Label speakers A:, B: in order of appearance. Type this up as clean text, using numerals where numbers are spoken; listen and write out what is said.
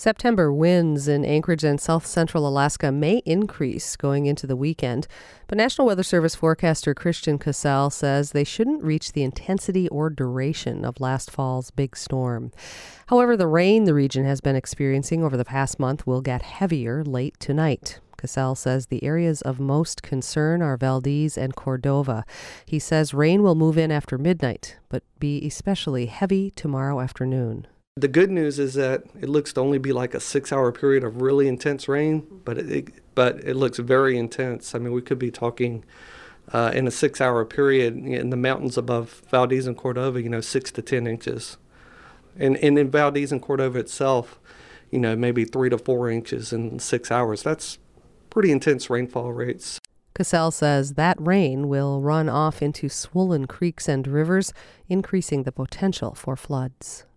A: September winds in Anchorage and south central Alaska may increase going into the weekend, but National Weather Service forecaster Christian Cassell says they shouldn't reach the intensity or duration of last fall's big storm. However, the rain the region has been experiencing over the past month will get heavier late tonight. Cassell says the areas of most concern are Valdez and Cordova. He says rain will move in after midnight, but be especially heavy tomorrow afternoon.
B: The good news is that it looks to only be like a 6-hour period of really intense rain, but it looks very intense. I mean, we could be talking in a 6-hour period in the mountains above Valdez and Cordova, 6 to 10 inches. And in Valdez and Cordova itself, maybe 3 to 4 inches in 6 hours. That's pretty intense rainfall rates.
A: Cassell says that rain will run off into swollen creeks and rivers, increasing the potential for floods.